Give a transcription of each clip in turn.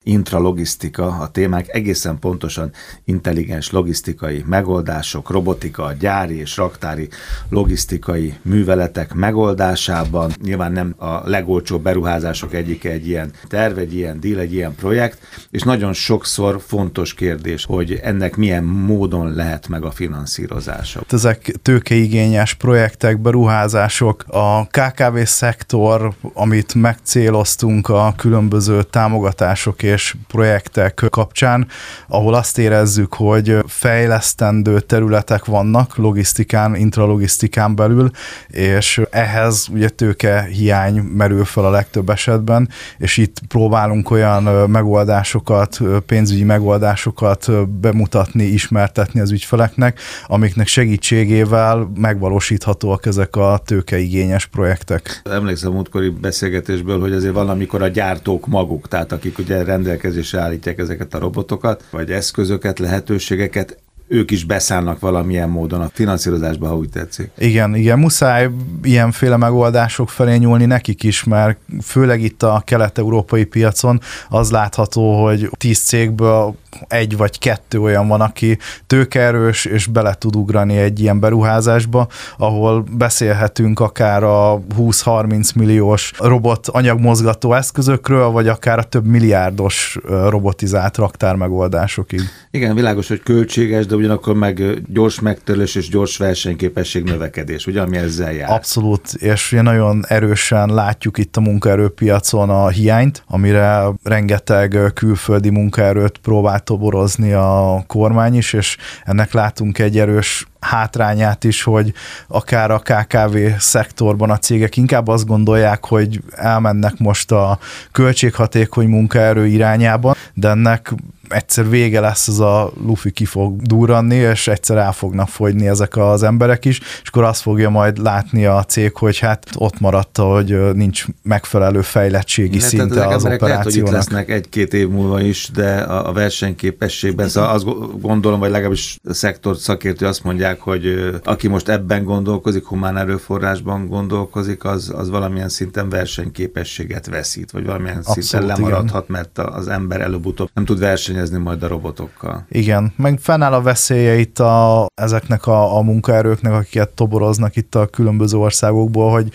intralogisztika a témák, egészen pontosan intelligens logisztikai megoldások, robotika, gyári és raktári logisztikai műveletek megoldásában. Nyilván nem a legolcsóbb beruházások egyike egy ilyen terv, egy ilyen deal, egy ilyen projekt, és nagyon sokszor fontos kérdés, hogy ennek milyen módon lehet meg a finanszírozása. Ezek tőkeigényes projektek, beruházások, a KKV szektor, amit megcéloztunk a különböző támogatások és projektek kapcsán, ahol azt érezzük, hogy fejlesztendő területek vannak logisztikán, intralogisztikán belül, és ehhez ugye tőkehiány merül fel a legtöbb esetben, és itt próbálunk olyan megoldásokat, pénzügyi megoldásokat bemutatni, ismertetni az ügyfeleknek, amiknek segítségével megvalósíthatóak ezek a tőkeigényes projektek. Emlékszem múltkori beszélgetésből, hogy azért valamikor a gyártók maguk, tehát akik ugye rendelkezésre állítják ezeket a robotokat, vagy eszközöket, lehetőségeket, ők is beszállnak valamilyen módon a finanszírozásba, ha úgy tetszik. Igen, muszáj ilyenféle megoldások felé nyúlni nekik is, mert főleg itt a kelet-európai piacon az látható, hogy 10 cégből 1 vagy 2 olyan van, aki tőkeerős, és bele tud ugrani egy ilyen beruházásba, ahol beszélhetünk akár a 20-30 milliós robot anyagmozgató eszközökről, vagy akár a több milliárdos robotizált raktármegoldásokig. Igen, világos, hogy költséges, de ugyanakkor meg gyors megtörlés és gyors versenyképesség növekedés, ugye, ami ezzel jár. Abszolút, és ugye nagyon erősen látjuk itt a munkaerőpiacon a hiányt, amire rengeteg külföldi munkaerőt próbál toborozni a kormány is, és ennek látunk egy erős hátrányát is, hogy akár a KKV szektorban a cégek inkább azt gondolják, hogy elmennek most a költséghatékony munkaerő irányába, de ennek egyszer vége lesz, ez a lufi ki fog durranni, és egyszer el fognak fogyni ezek az emberek is, és akkor azt fogja majd látni a cég, hogy hát ott maradt, hogy nincs megfelelő fejlettségi szinte az operációnak. Lehet, hogy itt lesznek 1-2 év múlva is, de a versenyképességben, szóval azt gondolom, vagy legalábbis a szektor szakértő azt mondják, hogy aki most ebben gondolkozik, humán erőforrásban gondolkozik, az valamilyen szinten versenyképességet veszít, vagy valamilyen szinten lemaradhat, igen. Mert az ember előbb-utóbb nem tud versenyezni majd a robotokkal. Igen, meg fennáll a veszélye itt ezeknek a munkaerőknek, akiket toboroznak itt a különböző országokból, hogy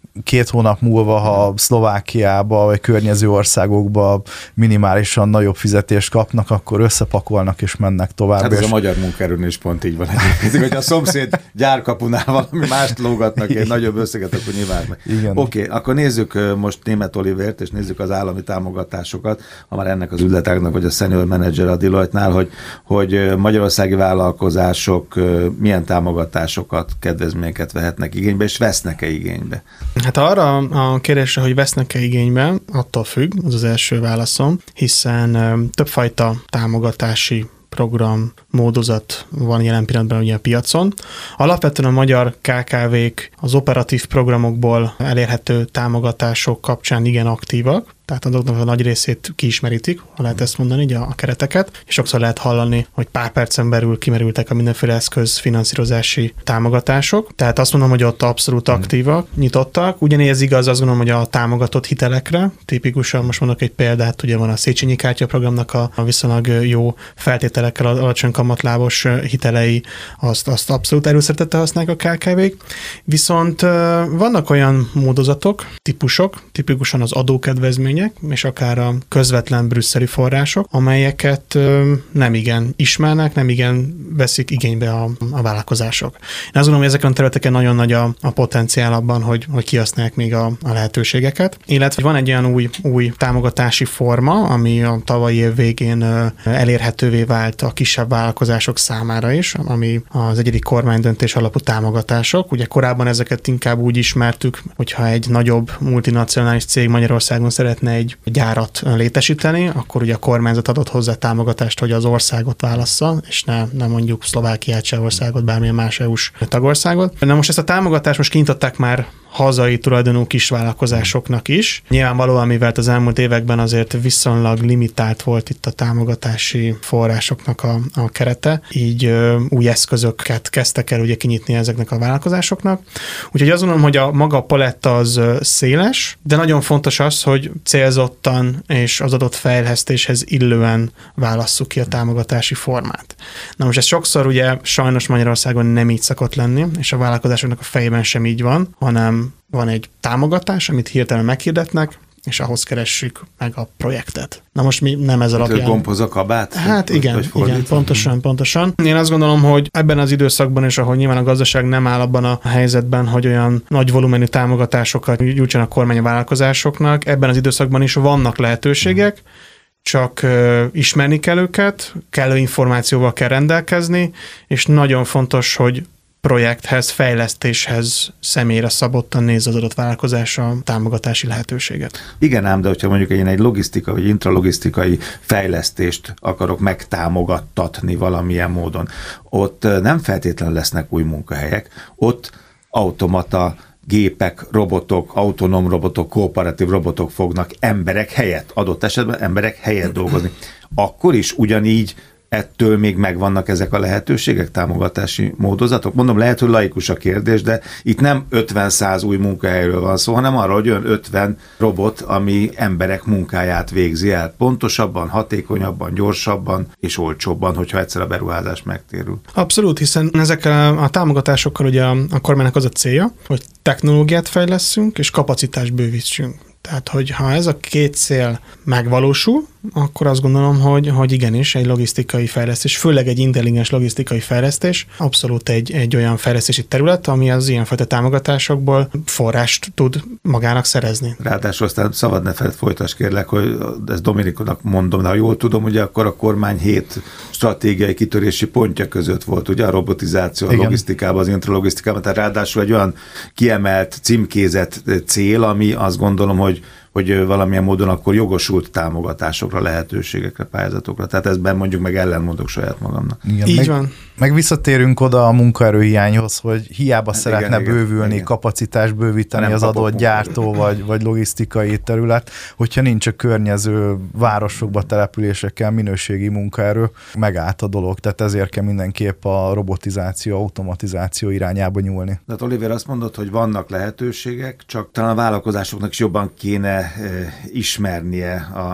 2 hónap múlva, ha Szlovákiába vagy környező országokba minimálisan nagyobb fizetést kapnak, akkor összepakolnak és mennek tovább. Hát ez a magyar munkaerőnél is pont így van egyébként. Hogy a szomszéd gyárkapunál valami mást lógatnak egy nagyobb összeget, akkor nyilván meg. Oké, akkor nézzük most Németh Olivért, és nézzük az állami támogatásokat, ha már ennek az üzletágnak vagy a senior manager a Deloitte-nál, hogy magyarországi vállalkozások milyen támogatásokat, kedvezményeket vehetnek igénybe, és vesznek-e igénybe? Hát arra a kérdésre, hogy vesznek-e igénybe, attól függ, az az első válaszom, hiszen többfajta támogatási program, módozat van jelen pillanatban ugye a piacon. Alapvetően a magyar KKV-k az operatív programokból elérhető támogatások kapcsán igen aktívak, tehát azoknak a nagy részét kiismerítik, ha lehet ezt mondani, ugye a kereteket, és sokszor lehet hallani, hogy pár percen belül kimerültek a mindenféle eszközfinanszírozási támogatások. Tehát azt mondom, hogy ott abszolút aktívak, nyitottak. Ugyanez igaz, azt gondolom, hogy a támogatott hitelekre, tipikusan most mondok egy példát, ugye van a Széchenyi kártyaprogramnak a viszonylag jó feltételekkel alacsony kamatlábos hitelei, azt abszolút erőszeretettel használják a KKV-k. Viszont vannak olyan módozatok, típusok, tipikusan az adókedvezmény, és akár a közvetlen brüsszeli források, amelyeket nem igen ismernek, nem igen veszik igénybe a vállalkozások. Én azt gondolom, hogy ezeken a területeken nagyon nagy a potenciál abban, hogy kihasználják még a lehetőségeket. Illetve van egy olyan új támogatási forma, ami a tavalyi év végén elérhetővé vált a kisebb vállalkozások számára is, ami az egyedi kormánydöntés alapú támogatások. Ugye korábban ezeket inkább úgy ismertük, hogyha egy nagyobb multinacionális cég Magyarországon szeretne egy gyárat létesíteni, akkor ugye a kormányzat adott hozzá támogatást, hogy az országot válassza, és ne mondjuk Szlovákiát, Csehországot, bármilyen más EU-s tagországot. Na most ezt a támogatást most kinyitották már hazai tulajdonú kisvállalkozásoknak is. Nyilvánvalóan, mivel az elmúlt években azért viszonylag limitált volt itt a támogatási forrásoknak a kerete, így új eszközöket kezdtek el ugye kinyitni ezeknek a vállalkozásoknak. Úgyhogy azt gondolom, hogy a maga paletta az széles, de nagyon fontos az, hogy célzottan és az adott fejlesztéshez illően válasszuk ki a támogatási formát. Na most ez sokszor ugye sajnos Magyarországon nem így szokott lenni, és a vállalkozásoknak a fejében sem így van, hanem van egy támogatás, amit hirtelen meghirdetnek, és ahhoz keressük meg a projektet. Na most mi nem ez alapján. Gomboz a kabát? Hát igen, pontosan. Én azt gondolom, hogy ebben az időszakban is, ahol nyilván a gazdaság nem áll abban a helyzetben, hogy olyan nagy volumenű támogatásokat nyújtson a kormány a vállalkozásoknak, ebben az időszakban is vannak lehetőségek, csak ismerni kell őket, kellő információval kell rendelkezni, és nagyon fontos, hogy projekthez, fejlesztéshez személyre szabottan néz az adott vállalkozás a támogatási lehetőséget. Igen ám, de hogyha mondjuk én egy logisztika vagy intralogisztikai fejlesztést akarok megtámogattatni valamilyen módon, ott nem feltétlenül lesznek új munkahelyek, ott automata gépek, robotok, autonóm robotok, kooperatív robotok fognak emberek helyett, adott esetben emberek helyett dolgozni. Akkor is ugyanígy ettől még megvannak ezek a lehetőségek, támogatási módozatok? Mondom, lehet, hogy laikus a kérdés, de itt nem 50-100 új munkahelyről van szó, hanem arról, hogy olyan 50 robot, ami emberek munkáját végzi el. Pontosabban, hatékonyabban, gyorsabban és olcsóbban, hogyha egyszer a beruházás megtérül. Abszolút, hiszen ezekkel a támogatásokkal ugye a kormánynak az a célja, hogy technológiát fejlesszünk és kapacitást bővítsünk. Tehát, hogy ha ez a két cél megvalósul, akkor azt gondolom, hogy igenis egy logisztikai fejlesztés, főleg egy intelligens logisztikai fejlesztés, abszolút egy olyan fejlesztési terület, ami az ilyenfajta támogatásokból forrást tud magának szerezni. Ráadásul aztán szabad ne folytass kérlek, hogy ezt Dominiknak mondom, de ha jól tudom, ugye akkor a kormány 7 stratégiai kitörési pontja között volt, ugye a robotizáció, a logisztikában, az intralogisztikában, tehát ráadásul egy olyan kiemelt, címkézett cél, ami azt gondolom, hogy valamilyen módon akkor jogosult támogatásokra, lehetőségekre, pályázatokra. Tehát ezben mondjuk meg ellentmondok saját magamnak. Igen, így van. Meg visszatérünk oda a munkaerőhiányhoz, hogy hiába szeretne bővülni, kapacitást bővíteni az adott gyártó vagy logisztikai terület, hogyha nincs a környező városokba, településekkel minőségi munkaerő, megállt a dolog. Tehát ezért kell mindenképp a robotizáció, automatizáció irányába nyúlni. Tehát Oliver azt mondod, hogy vannak lehetőségek, csak talán a vállalkozásoknak is jobban kéne ismernie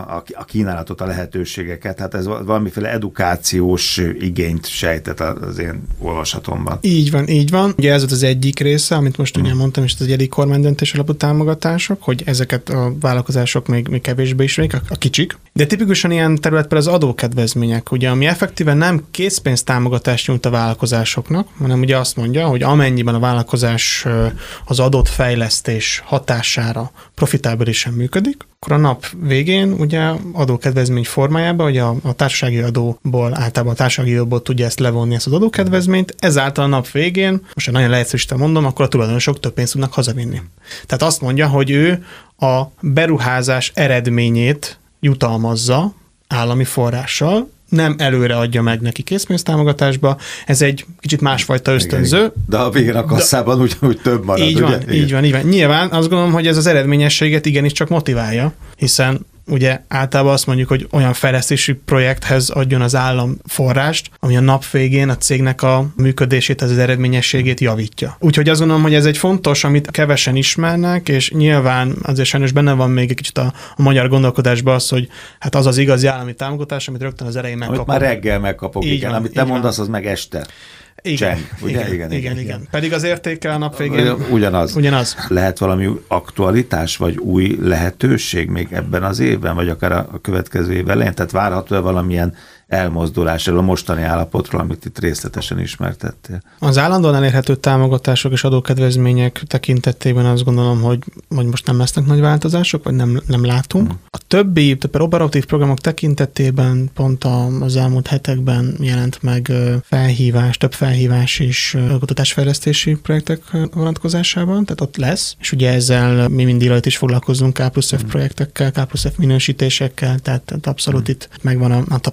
a kínálatot, a lehetőségeket. Hát ez valamiféle edukációs igényt sejtett az én olvasatomban. Így van. Ugye ez az egyik része, amit most ugye mondtam, és ez egy egyik kormánydöntés alapú támogatások, hogy ezeket a vállalkozások még kevésbé ismerik, a kicsik. De tipikusan ilyen terület például az adókedvezmények, ugye, ami effektíven nem készpénztámogatást nyújt a vállalkozásoknak, hanem ugye azt mondja, hogy amennyiben a vállalkozás az adott fejlesztés hatására profitábilisan működik, akkor a nap végén ugye adókedvezmény formájában, ugye a társasági adóból, általában a társasági adóból tudja ezt levonni, ezt az adókedvezményt, ezáltal a nap végén, most nagyon leegyszerűsítve mondom, akkor a tulajdonosok több pénzt tudnak hazavinni. Tehát azt mondja, hogy ő a beruházás eredményét jutalmazza állami forrással, nem előre adja meg neki készpénztámogatásba, ez egy kicsit másfajta ösztönző. Igen. De a végén a kasszában ugyanúgy több marad. Így van. Nyilván azt gondolom, hogy ez az eredményességet igenis csak motiválja, hiszen ugye általában azt mondjuk, hogy olyan fejlesztési projekthez adjon az állam forrást, ami a nap végén a cégnek a működését, az eredményességét javítja. Úgyhogy azt gondolom, hogy ez egy fontos, amit kevesen ismernek, és nyilván azért sajnos benne van még egy kicsit a magyar gondolkodásban az, hogy hát az az igazi állami támogatás, amit rögtön az elején megkapok. Amit már reggel megkapok, igen. Amit te mondasz, az meg este. Igen. Pedig az értéke a nap végén ugyanaz. Lehet valami aktualitás, vagy új lehetőség még ebben az évben, vagy akár a következő év elején? Tehát várható-e valamilyen elmozdulás a mostani állapotról, amit itt részletesen ismertettél? Az állandóan elérhető támogatások és adókedvezmények tekintetében azt gondolom, hogy most nem lesznek nagy változások, vagy nem látunk. A többi operatív programok tekintetében pont az elmúlt hetekben jelent meg több felhívás is kutatásfejlesztési projektek vonatkozásában, tehát ott lesz, és ugye ezzel mi mindig is foglalkozunk K+F projektekkel, K+F minősítésekkel, tehát abszolút itt megvan a tapasztalatunk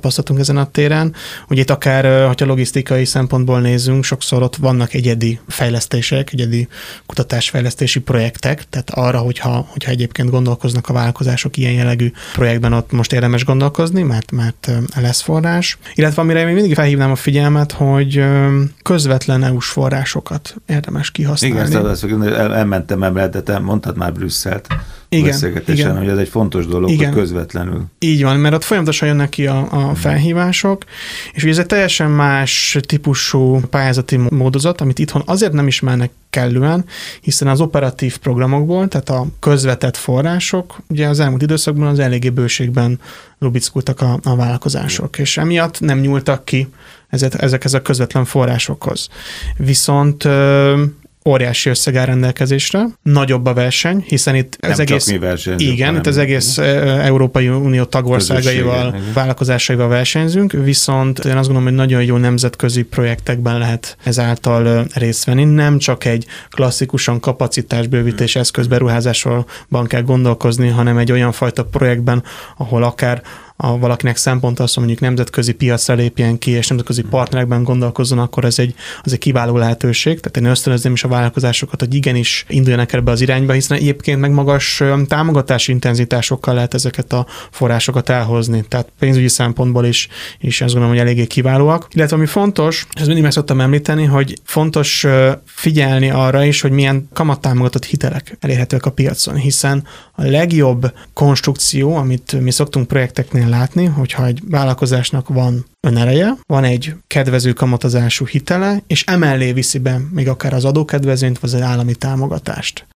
ezen a téren. Ugye itt akár, hogyha logisztikai szempontból nézzünk, sokszor ott vannak egyedi fejlesztések, egyedi kutatásfejlesztési projektek, tehát arra, hogyha egyébként gondolkoznak a vállalkozások ilyen jellegű projektben, ott most érdemes gondolkozni, mert lesz forrás. Illetve amire még mindig felhívnám a figyelmet, hogy közvetlen EU-s forrásokat érdemes kihasználni. Igen, elmentem emellett, de mondtad már Brüsszelt. Igen, hogy ez egy fontos dolog, hogy közvetlenül. Így van, mert ott folyamatosan jönnek ki a felhívások, és ugye ez egy teljesen más típusú pályázati módozat, amit itthon azért nem ismernek kellően, hiszen az operatív programokból, tehát a közvetett források, ugye az elmúlt időszakban az eléggé bőségben lubickultak a vállalkozások, és emiatt nem nyúltak ki ezekhez a közvetlen forrásokhoz. Viszont óriási összeg áll rendelkezésre, nagyobb a verseny, hiszen itt nem az egész... Mi versenyzünk, igen, itt az egész Európai Unió tagországaival, vállalkozásaival versenyzünk, viszont én azt gondolom, hogy nagyon jó nemzetközi projektekben lehet ezáltal részt venni. Nem csak egy klasszikusan kapacitásbővítés eszközberuházásban kell gondolkozni, hanem egy olyan fajta projektben, ahol akár valakinek szempontja az, hogy mondjuk nemzetközi piacra lépjen ki, és nemzetközi partnerekben gondolkozzon, akkor az egy kiváló lehetőség. Tehát én ösztönözném is a vállalkozásokat, hogy igenis induljanak ebbe az irányba, hiszen egyébként meg magas támogatási intenzitásokkal lehet ezeket a forrásokat elhozni. Tehát pénzügyi szempontból is azt gondolom, hogy eléggé kiválóak. Illetve ami fontos, ezt mindig meg szoktam említeni, hogy fontos figyelni arra is, hogy milyen kamattámogatott hitelek elérhetőek a piacon, hiszen a legjobb konstrukció, amit mi szoktunk projekteknél látni, hogyha egy vállalkozásnak van önereje, van egy kedvező kamatozású hitele, és emellé viszi be még akár az adókedvezményt, vagy az állami támogatást.